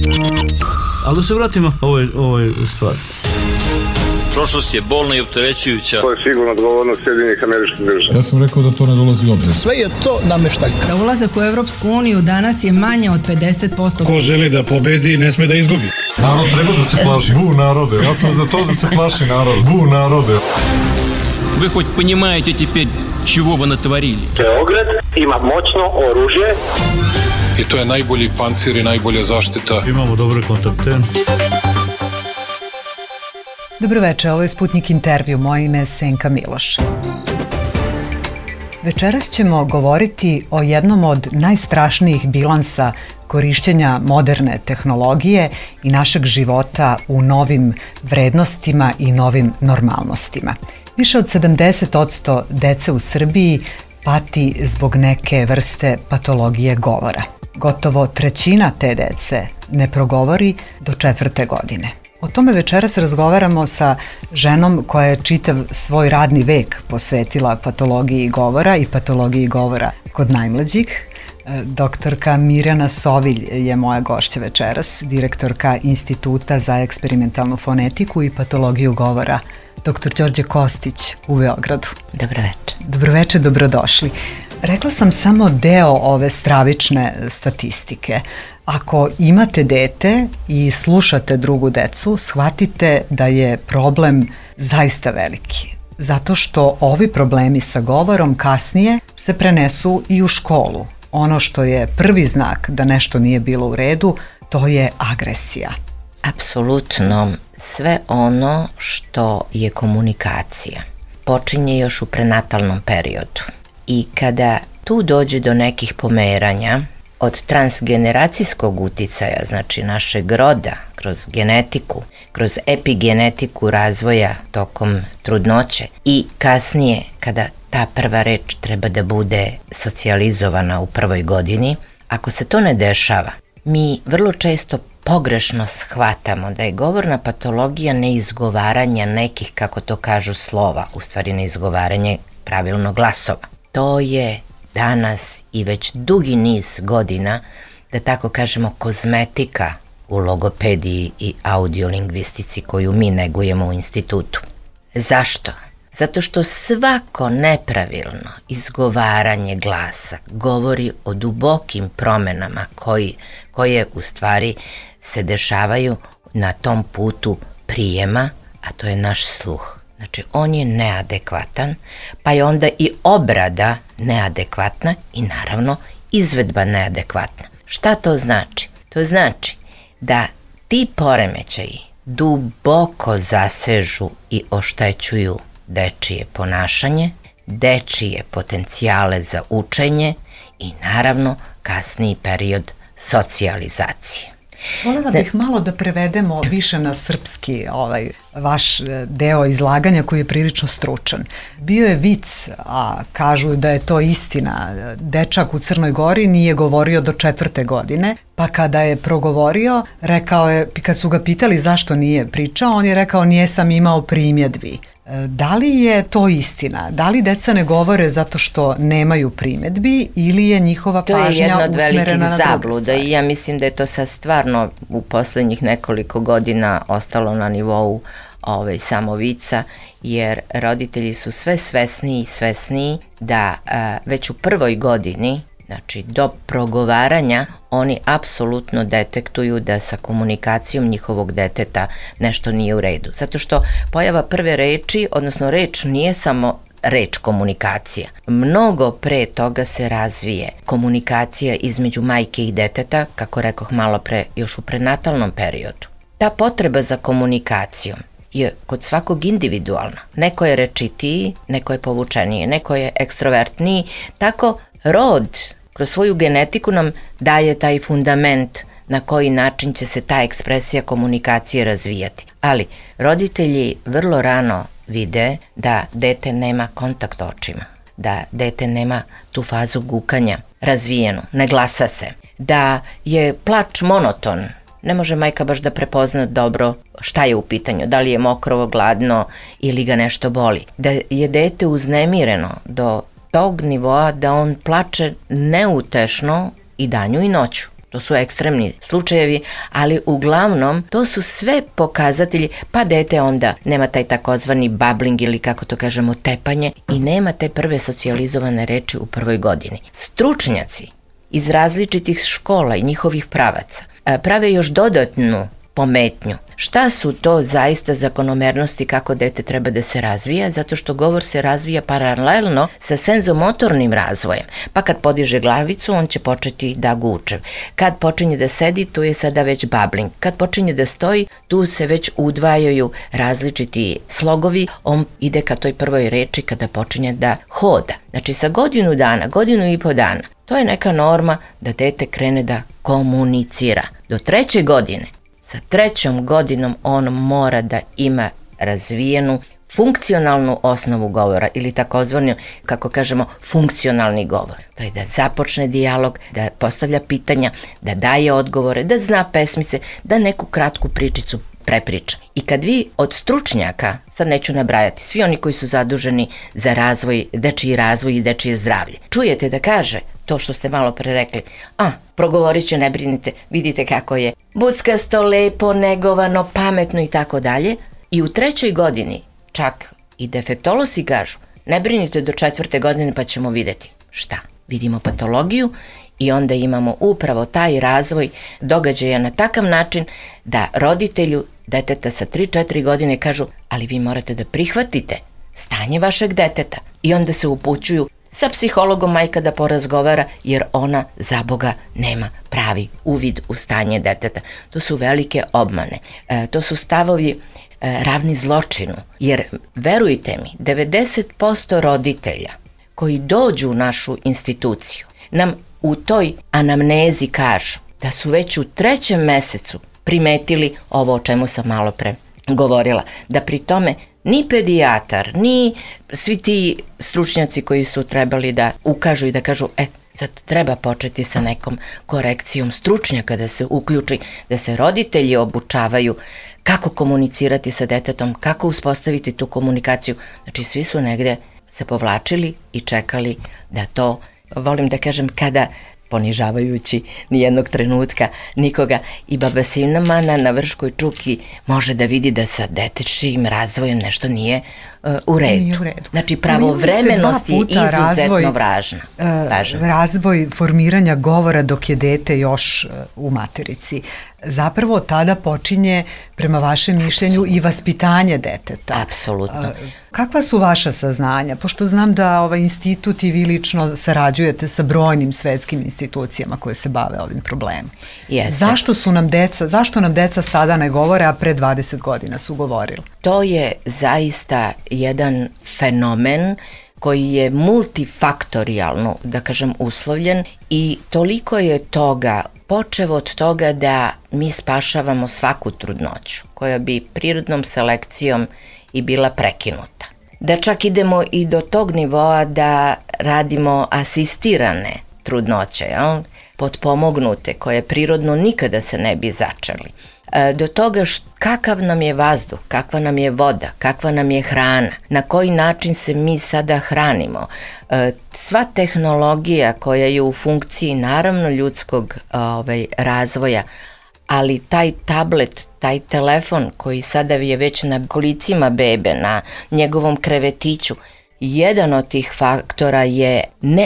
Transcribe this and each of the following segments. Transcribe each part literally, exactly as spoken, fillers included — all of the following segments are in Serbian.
Ali da se vratimo ovoj, ovoj stvari. Prošlost je bolna i opterećujuća. To je sigurno odgovornost Sjedinjenih Američkih Država. Ja sam rekao da to ne dolazi u obzir. Sve je to nameštaljka. Za ulazak u Evropsku uniju danas je manje od pedeset posto. Ko želi da pobedi, ne sme da izgubi. Narod treba da se plaši. Bu narode. Ja sam za to da se plaši narod. Bu narode. Вы хоть понимаете теперь, чего вы натворили? Beograd ima moćno oružje. I to je najbolji pancir i najbolja zaštita. Imamo dobre kontakte. Dobroveče, ovo je Sputnik intervju, moje ime je Senka Miloš. Večeras ćemo govoriti o jednom od najstrašnijih bilansa korišćenja moderne tehnologije i našeg života u novim vrednostima i novim normalnostima. Više od sedamdeset posto dece u Srbiji pati zbog neke vrste patologije govora. Gotovo trećina te dece ne progovori do četvrte godine. O tome večeras razgovaramo sa ženom koja je čitav svoj radni vek posvetila patologiji govora i patologiji govora kod najmlađih. Doktorka Mirjana Sovilj je moja gošća večeras, direktorka Instituta za eksperimentalnu fonetiku i patologiju govora, doktor Đorđe Kostić u Beogradu. Dobroveče. Dobroveče, dobrodošli. Rekla sam samo deo ove stravične statistike. Ako imate dete i slušate drugu decu, shvatite da je problem zaista veliki. Zato što ovi problemi sa govorom kasnije se prenesu i u školu. Ono što je prvi znak da nešto nije bilo u redu, to je agresija. Apsolutno, sve ono što je komunikacija počinje još u prenatalnom periodu. I kada tu dođe do nekih pomeranja od transgeneracijskog uticaja, znači našeg roda, kroz genetiku, kroz epigenetiku razvoja tokom trudnoće i kasnije kada ta prva reč treba da bude socijalizovana u prvoj godini, ako se to ne dešava, mi vrlo često pogrešno shvatamo da je govorna patologija neizgovaranja nekih, kako to kažu, slova, u stvari neizgovaranje pravilno glasova. To je danas i već dugi niz godina, da tako kažemo, kozmetika u logopediji i audiolingvistici koju mi negujemo u institutu. Zašto? Zato što svako nepravilno izgovaranje glasa govori o dubokim promenama koji, koje u stvari se dešavaju na tom putu prijema, a to je naš sluh. Znači, on je neadekvatan, pa je onda i obrada neadekvatna i naravno izvedba neadekvatna. Šta to znači? To znači da ti poremećaji duboko zasežu i oštećuju dečije ponašanje, dečije potencijale za učenje i naravno kasniji period socijalizacije. Volela bih malo da prevedemo više na srpski ovaj vaš deo izlaganja koji je prilično stručan. Bio je vic, a kažu da je to istina. Dečak u Crnoj Gori nije govorio do četvrte godine, pa kada je progovorio, rekao je, kad su ga pitali zašto nije pričao, on je rekao nijesam imao primjedbi. Da li je to istina? Da li deca ne govore zato što nemaju primjedbi ili je njihova pažnja usmerena na druge stvari? To je jedna od velikih zabluda i ja mislim da je to sad stvarno u poslednjih nekoliko godina ostalo na nivou ovaj, samo vica, jer roditelji su sve svesniji i svesniji da a, već u prvoj godini, znači do progovaranja, oni apsolutno detektuju da sa komunikacijom njihovog deteta nešto nije u redu. Zato što pojava prve reči, odnosno reč nije samo reč komunikacija. Mnogo pre toga se razvije komunikacija između majke i deteta, kako rekoh malo pre, još u prenatalnom periodu. Ta potreba za komunikacijom je kod svakog individualna. Neko je rečitiji, neko je povučeniji, neko je ekstrovertniji, tako rod kroz svoju genetiku nam daje taj fundament na koji način će se ta ekspresija komunikacije razvijati. Ali roditelji vrlo rano vide da dete nema kontakt očima, da dete nema tu fazu gukanja razvijenu, ne glasa se, da je plač monoton, ne može majka baš da prepozna dobro šta je u pitanju, da li je mokrovo, gladno ili ga nešto boli, da je dete uznemireno do tog nivoa da on plače neutešno i danju i noću. To su ekstremni slučajevi, ali uglavnom to su sve pokazatelji, pa dete onda nema taj takozvani babling ili kako to kažemo tepanje i nema te prve socijalizovane reči u prvoj godini. Stručnjaci iz različitih škola i njihovih pravaca prave još dodatnu pometnju. Šta su to zaista zakonomernosti kako dete treba da se razvija? Zato što govor se razvija paralelno sa senzomotornim razvojem. Pa kad podiže glavicu, on će početi da guče. Kad počinje da sedi, tu je sada već babling. Kad počinje da stoji, tu se već udvajaju različiti slogovi. On ide ka toj prvoj reči kada počinje da hoda. Znači sa godinu dana, godinu i po dana, to je neka norma da dete krene da komunicira. Do treće godine, sa trećom godinom on mora da ima razvijenu funkcionalnu osnovu govora ili takozvani, kako kažemo, funkcionalni govor. To je da započne dijalog, da postavlja pitanja, da daje odgovore, da zna pesmice, da neku kratku pričicu prepriča. I kad vi od stručnjaka, sad neću nabrajati, svi oni koji su zaduženi za razvoj, dečiji razvoj i dečije zdravlje, čujete da kaže to što ste malo pre rekli, a, progovorit će, ne brinite, vidite kako je buckasto, lepo, negovano, pametno i tako dalje. I u trećoj godini čak i defektolozi kažu, ne brinite do četvrte godine pa ćemo videti. Šta? Vidimo patologiju i onda imamo upravo taj razvoj događaja na takav način da roditelju deteta sa tri četiri godine kažu, ali vi morate da prihvatite stanje vašeg deteta i onda se upućuju sa psihologom majka da porazgovara jer ona za Boga nema pravi uvid u stanje deteta. To su velike obmane. E, to su stavovi e, ravni zločinu. Jer verujte mi, devedeset posto roditelja koji dođu u našu instituciju nam u toj anamnezi kažu da su već u trećem mesecu primetili ovo o čemu sam malo pre govorila. Da pri tome ni pedijatar, ni svi ti stručnjaci koji su trebali da ukažu i da kažu, e, sad treba početi sa nekom korekcijom stručnjaka da se uključi, da se roditelji obučavaju kako komunicirati sa detetom, kako uspostaviti tu komunikaciju. Znači, svi su negde se povlačili i čekali da to, volim da kažem, kada ponižavajući nijednog trenutka nikoga i baba Sinamana na Vrškoj čuki može da vidi da sa detečijim razvojem nešto nije uh, u redu. Nije u redu. Znači pravovremenost je izuzetno razvoj, važna. Uh, razvoj formiranja govora dok je dete još uh, u materici. Zapravo tada počinje, prema vašem mišljenju, Absolutno. I vaspitanje deteta. Apsolutno. Uh, kakva su vaša saznanja? Pošto znam da ovaj institut i vi lično sarađujete sa brojnim svetskim institucijama koje se bave ovim problemom. Jeste. Zašto su nam deca, zašto nam deca sada ne govore, a pre dvadeset godina su govorili? To je zaista jedan fenomen koji je multifaktorijalno, da kažem, uslovljen i toliko je toga, počev od toga da mi spašavamo svaku trudnoću koja bi prirodnom selekcijom i bila prekinuta. Da čak idemo i do tog nivoa da radimo asistirane trudnoće, jel? Potpomognute, koje prirodno nikada se ne bi začeli. Do toga št, kakav nam je vazduh, kakva nam je voda, kakva nam je hrana, na koji način se mi sada hranimo. Sva tehnologija koja je u funkciji naravno ljudskog ovaj, razvoja, ali taj tablet, taj telefon koji sada je već na kolicima bebe, na njegovom krevetiću, jedan od tih faktora je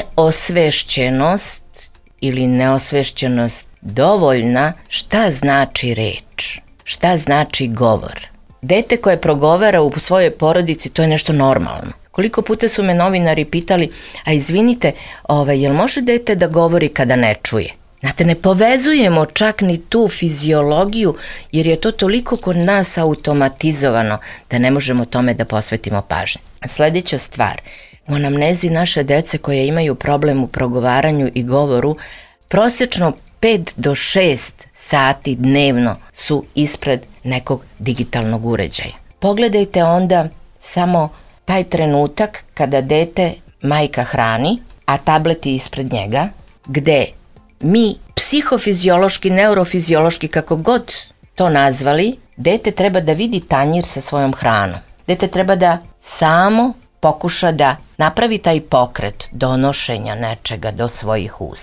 neosvešćenost ili neosvešćenost dovoljna šta znači reč, šta znači govor. Dete koje progovara u svojoj porodici, to je nešto normalno. Koliko puta su me novinari pitali, a izvinite, ovaj, jel može dete da govori kada ne čuje? Znate, ne povezujemo čak ni tu fiziologiju, jer je to toliko kod nas automatizovano da ne možemo tome da posvetimo pažnju. Sledeća stvar, u anamnezi naše dece koje imaju problem u progovaranju i govoru, prosečno pet do šest sati dnevno su ispred nekog digitalnog uređaja. Pogledajte onda samo taj trenutak kada dete majka hrani, a tablet je ispred njega, gde mi psihofiziološki, neurofiziološki, kako god to nazvali, dete treba da vidi tanjir sa svojom hranom. Dete treba da samo pokuša da napravi taj pokret donošenja nečega do svojih usta.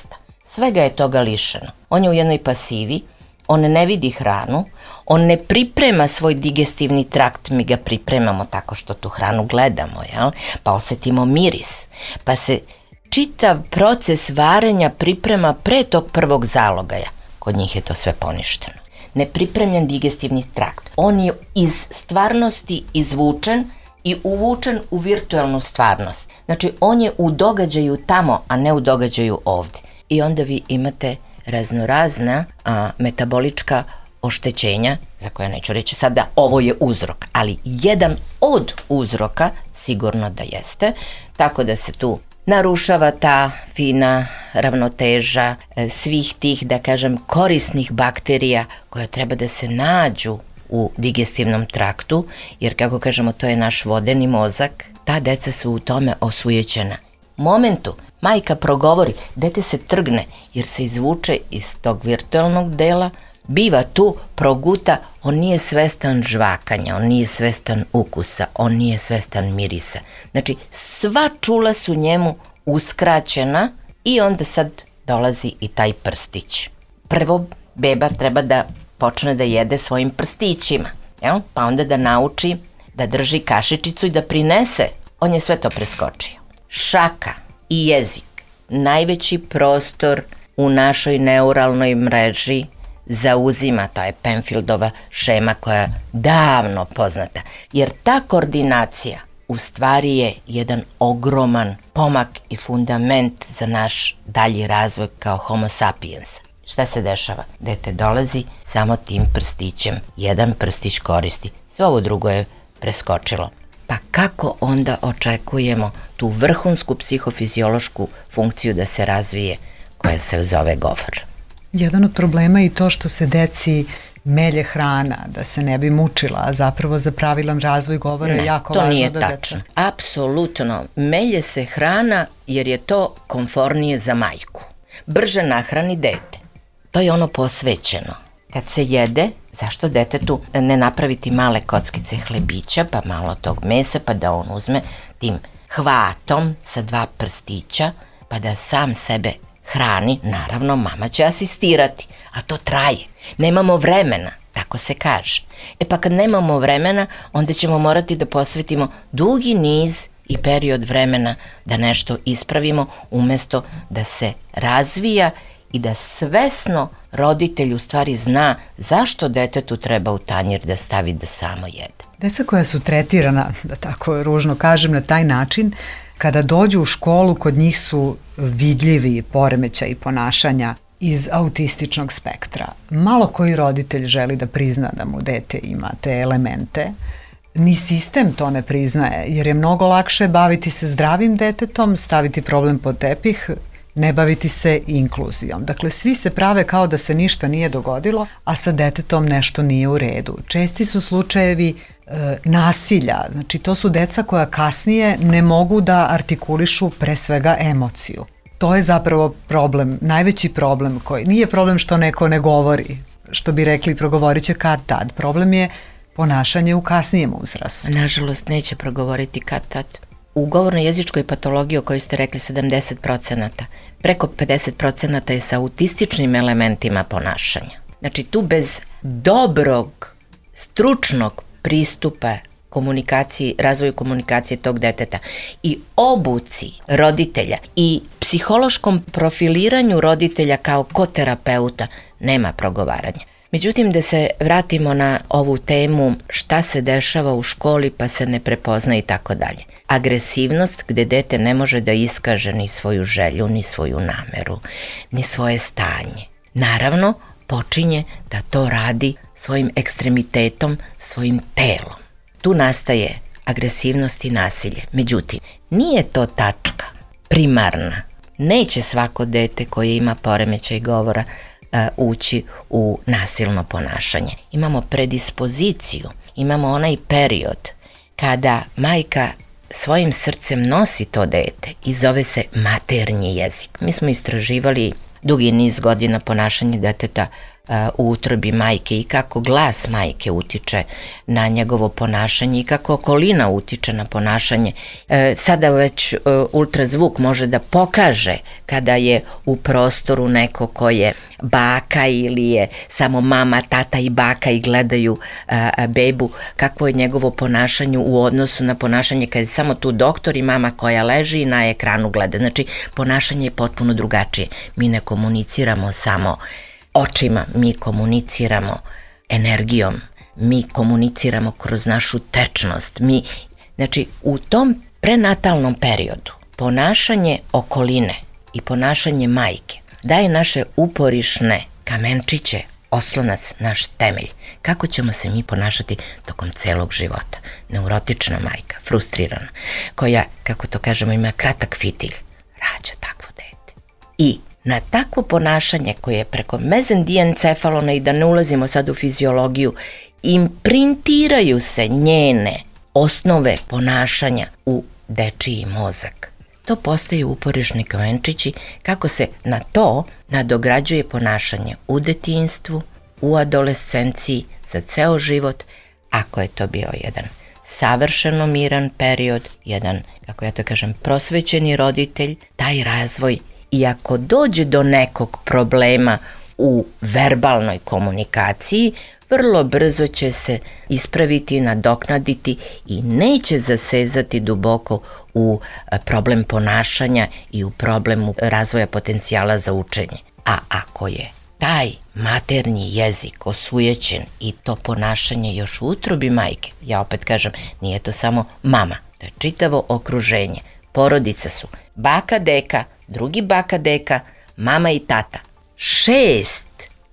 Svega je toga lišeno. On je u jednoj pasivi, on ne vidi hranu, on ne priprema svoj digestivni trakt, mi ga pripremamo tako što tu hranu gledamo, jel? Pa osetimo miris, pa se čitav proces varenja priprema pre tog prvog zalogaja. Kod njih je to sve poništeno. Nepripremljen digestivni trakt. On je iz stvarnosti izvučen i uvučen u virtualnu stvarnost. Znači, on je u događaju tamo, a ne u događaju ovde. I onda vi imate raznorazna a, metabolička oštećenja, za koje neću reći sad da ovo je uzrok, ali jedan od uzroka sigurno da jeste, tako da se tu narušava ta fina ravnoteža svih tih, da kažem, korisnih bakterija koja treba da se nađu u digestivnom traktu, jer kako kažemo, to je naš vodeni mozak, ta deca su u tome osujećena. U momentu majka progovori, dete se trgne jer se izvuče iz tog virtualnog dela, biva tu, proguta, on nije svestan žvakanja, on nije svestan ukusa, on nije svestan mirisa. Znači, sva čula su njemu uskraćena i onda sad dolazi i taj prstić. Prvo, beba treba da počne da jede svojim prstićima, jel? Pa onda da nauči da drži kašičicu i da prinese. On je sve to preskočio. Šaka i jezik, najveći prostor u našoj neuralnoj mreži zauzima, to je Penfieldova šema koja je davno poznata, jer ta koordinacija u stvari je jedan ogroman pomak i fundament za naš dalji razvoj kao homo sapiens. Šta se dešava? Dete dolazi samo tim prstićem, jedan prstić koristi, sve ovo drugo je preskočilo. Pa kako onda očekujemo tu vrhunsku psihofiziološku funkciju da se razvije koja se zove govor? Jedan od problema je i to što se deci melje hrana, da se ne bi mučila, a zapravo za pravilan razvoj govora je jako važno da deca... Ne, to nije tačno. Apsolutno. Melje se hrana jer je to komfornije za majku. Brže nahrani dete. To je ono posvećeno. Kad se jede, zašto detetu ne napraviti male kockice hlebića, pa malo tog mesa, pa da on uzme tim hvatom sa dva prstića, pa da sam sebe hrani, naravno mama će asistirati, a to traje. Nemamo vremena, tako se kaže. E pa kad nemamo vremena, onda ćemo morati da posvetimo dugi niz i period vremena da nešto ispravimo, umesto da se razvija i da svesno roditelj u stvari zna zašto detetu treba u tanjir da stavi da samo jede. Deca koja su tretirana, da tako ružno kažem, na taj način, kada dođu u školu, kod njih su vidljivi poremećaji ponašanja iz autističnog spektra. Malo koji roditelj želi da prizna da mu dete ima te elemente. Ni sistem to ne priznaje, jer je mnogo lakše baviti se zdravim detetom, staviti problem pod tepih, ne baviti se inkluzijom. Dakle, svi se prave kao da se ništa nije dogodilo, a sa detetom nešto nije u redu. Česti su slučajevi e, nasilja, znači to su deca koja kasnije ne mogu da artikulišu pre svega emociju. To je zapravo problem, najveći problem koji nije problem što neko ne govori, što bi rekli progovorit će kad tad. Problem je ponašanje u kasnijem uzrastu. Nažalost, neće progovoriti kad tad. U govorno-jezičkoj patologiji o kojoj ste rekli sedamdeset procenata, preko pedeset procenata je sa autističnim elementima ponašanja. Znači tu bez dobrog, stručnog pristupa komunikaciji, razvoju komunikacije tog deteta i obuci roditelja i psihološkom profiliranju roditelja kao koterapeuta nema progovaranja. Međutim, da se vratimo na ovu temu šta se dešava u školi pa se ne prepozna i tako dalje. Agresivnost gde dete ne može da iskaže ni svoju želju, ni svoju nameru, ni svoje stanje. Naravno, počinje da to radi svojim ekstremitetom, svojim telom. Tu nastaje agresivnost i nasilje. Međutim, nije to tačka primarna. Neće svako dete koje ima poremećaj govora ući u nasilno ponašanje. Imamo predispoziciju, imamo onaj period kada majka svojim srcem nosi to dete i zove se maternji jezik. Mi smo istraživali dugi niz godina ponašanje deteta u utrobi majke i kako glas majke utiče na njegovo ponašanje i kako okolina utiče na ponašanje. E, sada već e, ultrazvuk može da pokaže kada je u prostoru neko ko je baka ili je samo mama, tata i baka i gledaju a, a, bebu, kakvo je njegovo ponašanje u odnosu na ponašanje kada je samo tu doktor i mama koja leži i na ekranu gleda. Znači, ponašanje je potpuno drugačije. Mi ne komuniciramo samo očima, mi komuniciramo energijom, mi komuniciramo kroz našu tečnost. Mi, znači, u tom prenatalnom periodu ponašanje okoline i ponašanje majke daje naše uporišne kamenčiće, oslonac, naš temelj. Kako ćemo se mi ponašati tokom celog života? Neurotična majka, frustrirana, koja, kako to kažemo, ima kratak fitilj, rađa takvo dete. I na takvo ponašanje koje je preko mezendiencefalona, i da ne ulazimo sad u fiziologiju, imprintiraju se njene osnove ponašanja u dečiji mozak. To postaju uporišni kamenčići kako se na to nadograđuje ponašanje u detinjstvu, u adolescenciji, za ceo život, ako je to bio jedan savršeno miran period, jedan, kako ja to kažem, prosvećeni roditelj, taj razvoj, i ako dođe do nekog problema u verbalnoj komunikaciji, vrlo brzo će se ispraviti, nadoknaditi i neće zasezati duboko u problem ponašanja i u problemu razvoja potencijala za učenje. A ako je taj maternji jezik osujećen i to ponašanje još u utrobi majke, ja opet kažem, nije to samo mama, to je čitavo okruženje. Porodica su baka, deka, drugi baka, deka, mama i tata. Šest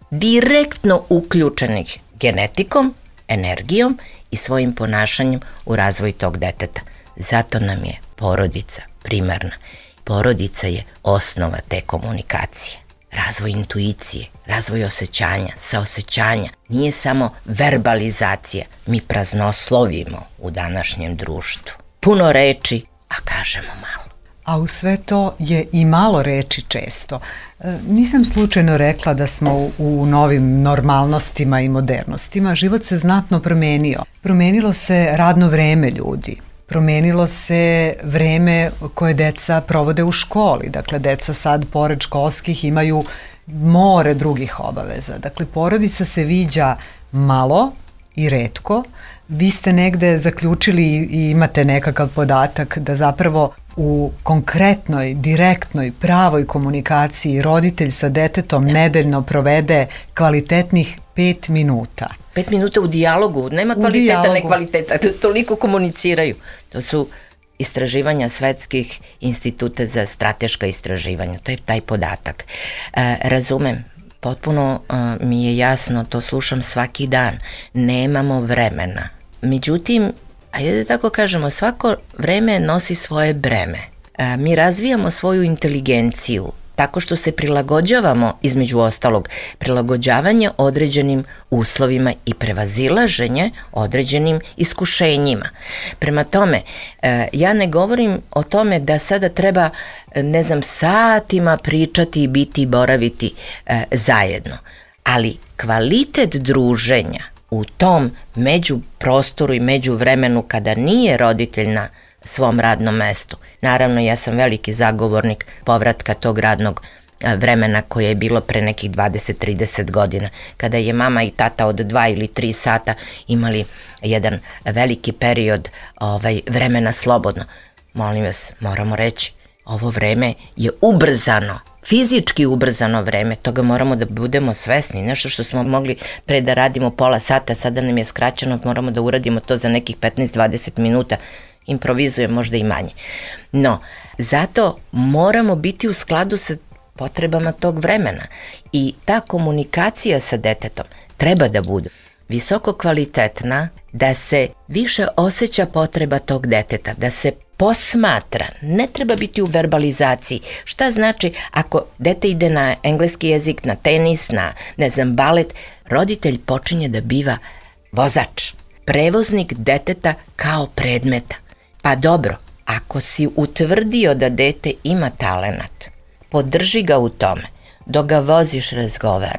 direktno uključenih genetikom, energijom i svojim ponašanjem u razvoj tog deteta. Zato nam je porodica primarna. Porodica je osnova te komunikacije. Razvoj intuicije, razvoj osjećanja, saosećanja. Nije samo verbalizacija. Mi praznoslovimo u današnjem društvu. Puno reči, a kažemo malo. A u sve to je i malo reči često. E, nisam slučajno rekla da smo u, u novim normalnostima i modernostima. Život se znatno promenio. Promenilo se radno vreme ljudi. Promenilo se vreme koje deca provode u školi. Dakle, deca sad, pored školskih, imaju more drugih obaveza. Dakle, porodica se viđa malo i retko. Vi ste negde zaključili i imate nekakav podatak da zapravo u konkretnoj, direktnoj, pravoj komunikaciji roditelj sa detetom nedeljno provede kvalitetnih pet minuta. Pet minuta u dijalogu, nema kvaliteta, ne kvaliteta, toliko komuniciraju. To su istraživanja svetskih instituta za strateška istraživanja, to je taj podatak. E, razumem, potpuno e, mi je jasno, to slušam svaki dan, nemamo vremena. Međutim, ajde da tako kažemo, svako vreme nosi svoje breme. E, mi razvijamo svoju inteligenciju tako što se prilagođavamo, između ostalog, prilagođavanje određenim uslovima i prevazilaženje određenim iskušenjima. Prema tome, e, ja ne govorim o tome da sada treba, ne znam, satima pričati i biti i boraviti e, zajedno, ali kvalitet druženja u tom međuprostoru i međuvremenu kada nije roditelj na svom radnom mestu. Naravno, ja sam veliki zagovornik povratka tog radnog vremena koje je bilo pre nekih dvadeset do trideset godina, kada je mama i tata od dva ili tri sata imali jedan veliki period ovaj, vremena slobodno. Molim vas, moramo reći, ovo vreme je ubrzano, fizički ubrzano vreme, toga moramo da budemo svesni. Nešto što smo mogli pre da radimo pola sata, sada nam je skraćeno, moramo da uradimo to za nekih petnaest do dvadeset minuta, improvizuje možda i manje. No, zato moramo biti u skladu sa potrebama tog vremena i ta komunikacija sa detetom treba da bude visoko kvalitetna, da se više osjeća potreba tog deteta, da se posmatra, ne treba biti u verbalizaciji. Šta znači ako dete ide na engleski jezik, na tenis, na, ne znam, balet, roditelj počinje da biva vozač, prevoznik deteta kao predmeta. Pa dobro, ako si utvrdio da dete ima talenat, podrži ga u tome, dok ga voziš, razgovaraj.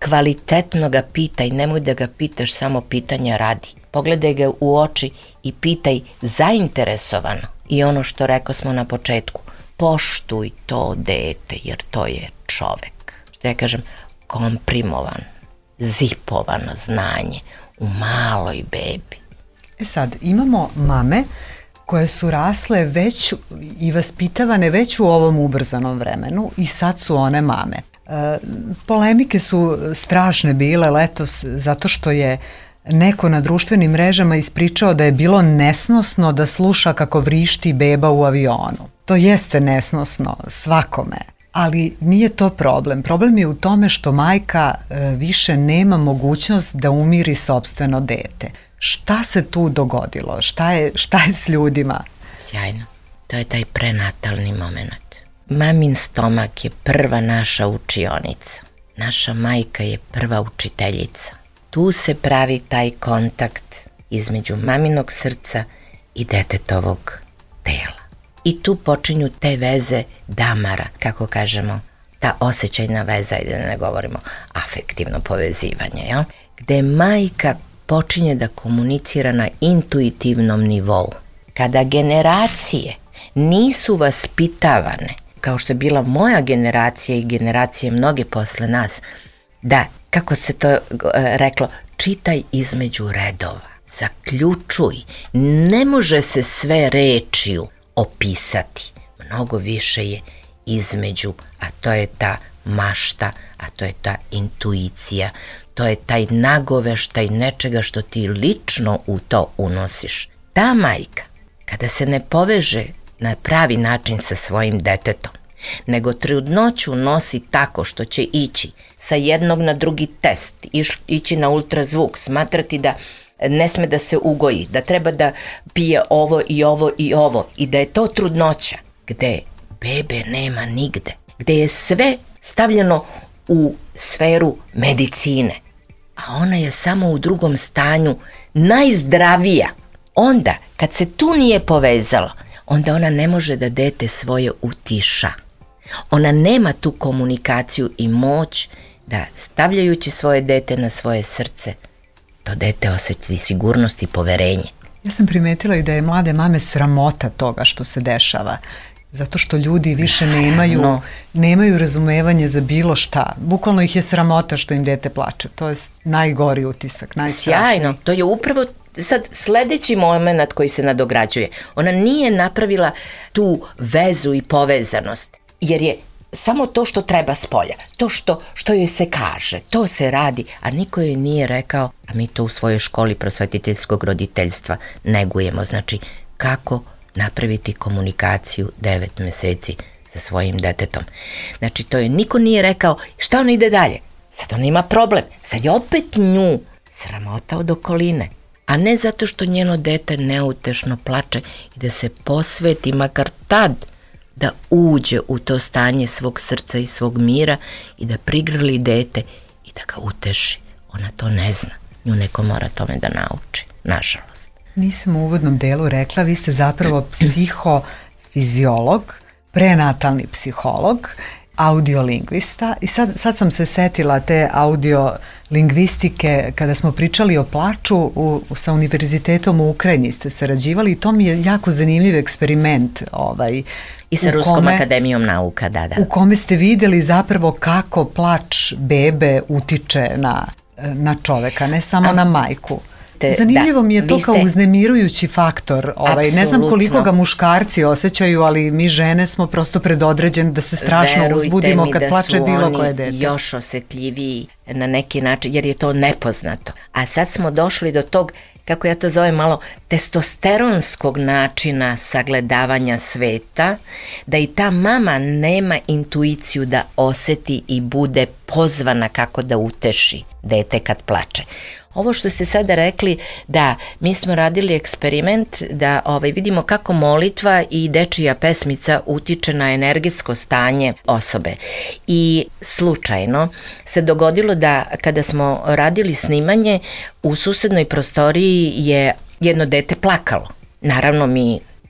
kvalitetno ga pitaj, nemoj da ga pitaš samo pitanja radi. Pogledaj ga u oči i pitaj zainteresovano. I ono što rekao smo na početku, poštuj to dete, jer to je čovek. Što ja kažem, komprimovan, zipovano znanje u maloj bebi. E sad, imamo mame koje su rasle već i vaspitavane već u ovom ubrzanom vremenu i sad su one mame. E, polemike su strašne bile letos zato što je neko na društvenim mrežama ispričao da je bilo nesnosno da sluša kako vrišti beba u avionu. To jeste nesnosno svakome, ali nije to problem. Problem je u tome što majka e, više nema mogućnost da umiri sopstveno dete. Šta se tu dogodilo? Šta je, šta je s ljudima? Sjajno. To je taj prenatalni moment. Mamin stomak je prva naša učionica. Naša majka je prva učiteljica. Tu se pravi taj kontakt između maminog srca i detetovog tela. I tu počinju te veze damara, kako kažemo, ta osjećajna veza, i da ne govorimo afektivno povezivanje, jel? Gde majka počinje da komunicira na intuitivnom nivou. Kada generacije nisu vaspitavane, kao što je bila moja generacija i generacije mnoge posle nas, da, kako se to reklo, čitaj između redova, zaključuj, ne može se sve rečju opisati, mnogo više je između, a to je ta mašta, a to je ta intuicija, to je taj nagoveštaj nečega što ti lično u to unosiš. Ta majka, kada se ne poveže na pravi način sa svojim detetom, nego trudnoću nosi tako što će ići sa jednog na drugi test, iš, ići na ultrazvuk, smatrati da ne sme da se ugoji, da treba da pije ovo i ovo i ovo i da je to trudnoća, gde bebe nema nigde, gde je sve stavljeno u sferu medicine, a ona je samo u drugom stanju najzdravija. Onda, kad se tu nije povezalo, onda ona ne može da dete svoje utiša. Ona nema tu komunikaciju i moć da, stavljajući svoje dete na svoje srce, to dete osjeća sigurnost i poverenje. Ja sam primetila i da je mlade mame sramota toga što se dešava. Zato što ljudi više nemaju, no. nemaju razumevanje za bilo šta. Bukvalno ih je sramota što im dete plače. To je najgori utisak, najstrašniji. Sjajno, to je upravo sad sledeći moment koji se nadograđuje. Ona nije napravila tu vezu i povezanost, jer je samo to što treba s polja, to što, što joj se kaže, to se radi, a niko joj nije rekao, a mi to u svojoj školi prosvetiteljskog roditeljstva negujemo, znači kako napraviti komunikaciju devet meseci sa svojim detetom. Znači to je niko nije rekao šta ona ide dalje, sad ona ima problem, sad je opet nju sramota od okoline, a ne zato što njeno dete neutešno plače i da se posveti makar tad da uđe u to stanje svog srca i svog mira i da prigrli dete i da ga uteši. Ona to ne zna. Nju neko mora tome da nauči, nažalost. Nisam u uvodnom delu rekla, vi ste zapravo psihofiziolog, prenatalni psiholog, audiolingvista i sad, sad sam se setila te audiolingvistike kada smo pričali o plaču u, sa univerzitetom u Ukrajini ste sarađivali i to mi je jako zanimljiv eksperiment. Ovaj, I sa Ruskom kome, akademijom nauka, da, da. U kome ste videli zapravo kako plač bebe utiče na, na čoveka, ne samo A, na majku. Te, Zanimljivo da, mi je to ste, kao uznemirujući faktor. Ovaj, ne znam koliko ga muškarci osjećaju, ali mi žene smo prosto predodređene da se strašno Verujte uzbudimo kad plače bilo koje dete. Još osetljiviji na neki način, jer je to nepoznato. A sad smo došli do tog, kako ja to zovem malo, testosteronskog načina sagledavanja sveta, da i ta mama nema intuiciju da oseti i bude pozvana kako da uteši dete kad plače. Ovo što ste sada rekli, da mi smo radili eksperiment da ovaj, vidimo kako molitva i dečija pesmica utiče na energetsko stanje osobe. I slučajno se dogodilo da kada smo radili snimanje, u susednoj prostoriji je jedno dete plakalo. Naravno mi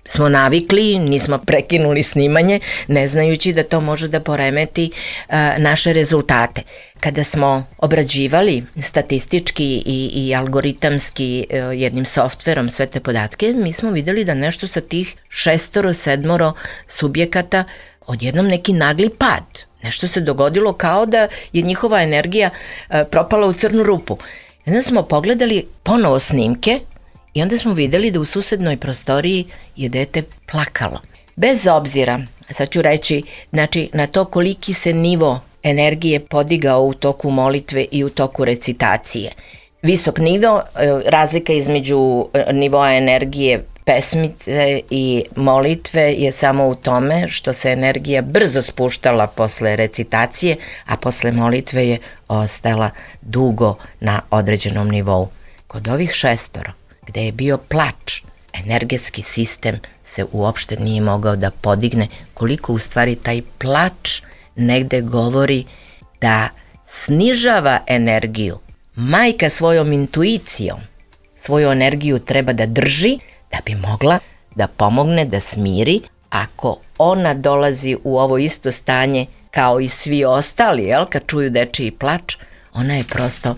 smo navikli, nismo prekinuli snimanje, ne znajući da to može da poremeti uh, naše rezultate. Kada smo obrađivali statistički i, i algoritamski uh, jednim softverom sve te podatke, mi smo videli da nešto sa tih šestoro, sedmoro subjekata odjednom neki nagli pad. Nešto se dogodilo kao da je njihova energija uh, propala u crnu rupu. I onda smo pogledali ponovo snimke i onda smo videli da u susednoj prostoriji je dete plakalo. Bez obzira, sad ću reći, znači na to koliki se nivo energije podigao u toku molitve i u toku recitacije. Visok nivo, razlika između nivoa energije pesmice i molitve je samo u tome što se energija brzo spuštala posle recitacije, a posle molitve je ostala dugo na određenom nivou. Kod ovih šestoro, gde je bio plač, energetski sistem se uopšte nije mogao da podigne, koliko u stvari taj plač negde govori da snižava energiju. Majka svojom intuicijom svoju energiju treba da drži da bi mogla da pomogne, da smiri. Ako ona dolazi u ovo isto stanje kao i svi ostali, jel, kad čuju dečiji plač, ona je prosto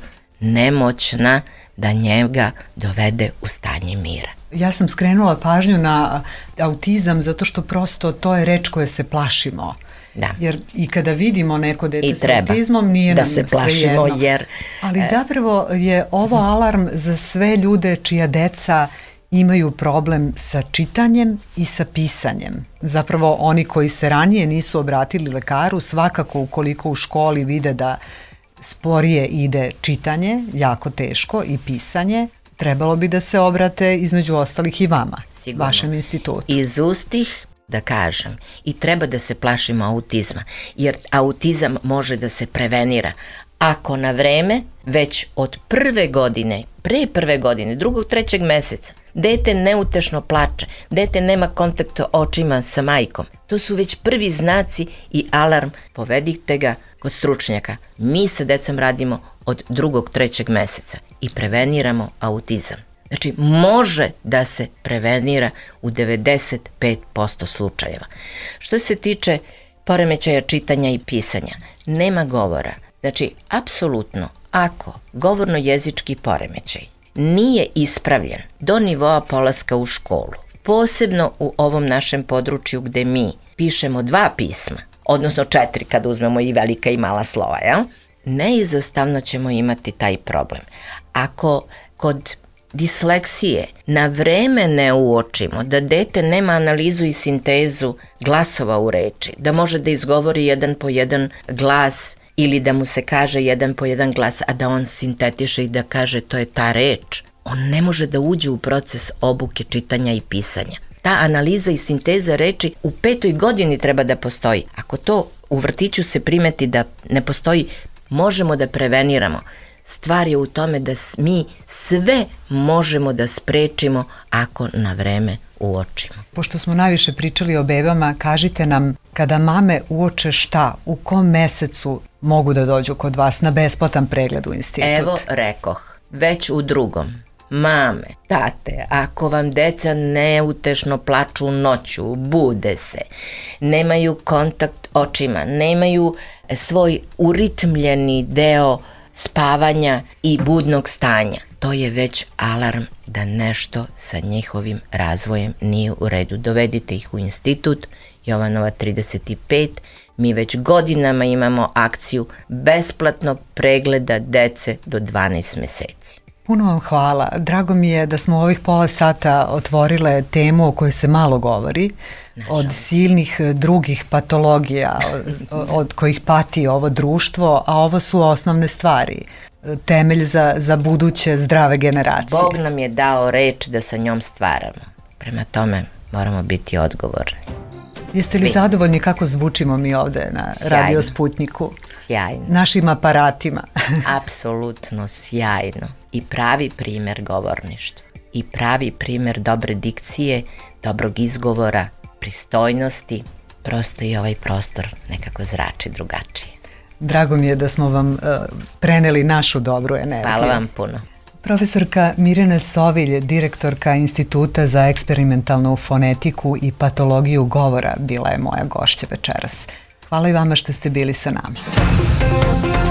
nemoćna da njega dovede u stanje mira. Ja sam skrenula pažnju na autizam zato što prosto to je reč koje se plašimo. Da. Jer i kada vidimo neko dete I sa autizmom nije da nam se plašimo, svejedno. jer Ali zapravo je ovo alarm za sve ljude čija deca imaju problem sa čitanjem i sa pisanjem. Zapravo oni koji se ranije nisu obratili lekaru, svakako ukoliko u školi vide da sporije ide čitanje, jako teško, i pisanje, trebalo bi da se obrate između ostalih i vama, sigurno, vašem institutu. Iz ustih da kažem, i treba da se plašimo autizma, jer autizam može da se prevenira ako na vreme, već od prve godine, pre prve godine, drugog, trećeg meseca, dete neutešno plače, dete nema kontakt očima sa majkom. To su već prvi znaci i alarm, povedite ga kod stručnjaka. Mi sa decom radimo od drugog, trećeg meseca i preveniramo autizam. Znači, može da se prevenira u devedeset pet posto slučajeva. Što se tiče poremećaja čitanja i pisanja, nema govora. Znači, apsolutno, ako govorno-jezički poremećaj nije ispravljen do nivoa polaska u školu, posebno u ovom našem području gde mi pišemo dva pisma, odnosno četiri kad uzmemo i velika i mala slova, jel? Neizostavno ćemo imati taj problem. Ako kod disleksije na vreme ne uočimo da dete nema analizu i sintezu glasova u reči, da može da izgovori jedan po jedan glas ili da mu se kaže jedan po jedan glas, a da on sintetiše i da kaže to je ta reč, on ne može da uđe u proces obuke čitanja i pisanja. Ta analiza i sinteza reči u petoj godini treba da postoji. Ako to u vrtiću se primeti da ne postoji, možemo da preveniramo. Stvar je u tome da mi sve možemo da sprečimo ako na vreme uočimo. Pošto smo najviše pričali o bebama, kažite nam, kada mame uoče šta, u kom mesecu mogu da dođu kod vas na besplatan pregled u institut? Evo rekoh, već u drugom. Mame, tate, ako vam deca neutešno plaču noću, bude se, nemaju kontakt očima, nemaju svoj uritmljeni deo spavanja i budnog stanja, to je već alarm da nešto sa njihovim razvojem nije u redu. Dovedite ih u institut Jovanova trideset pet, mi već godinama imamo akciju besplatnog pregleda dece do dvanaest meseci. Puno vam hvala. Drago mi je da smo u ovih pola sata otvorile temu o kojoj se malo govori, od silnih drugih patologija od, od kojih pati ovo društvo, a ovo su osnovne stvari, temelj za, za buduće zdrave generacije. Bog nam je dao reč da sa njom stvaramo. Prema tome moramo biti odgovorni. Jeste li Svi. zadovoljni kako zvučimo mi ovde na sjajno. Radio Sputniku? Sjajno. Našim aparatima? Apsolutno sjajno. I pravi primer govorništva. I pravi primer dobre dikcije, dobrog izgovora, pristojnosti. Prosto i ovaj prostor nekako zrači drugačije. Drago mi je da smo vam uh, preneli našu dobru energiju. Hvala vam puno. Profesorka Mirjana Sovilj, direktorka Instituta za eksperimentalnu fonetiku i patologiju govora, bila je moja gošća večeras. Hvala i vama što ste bili sa nama.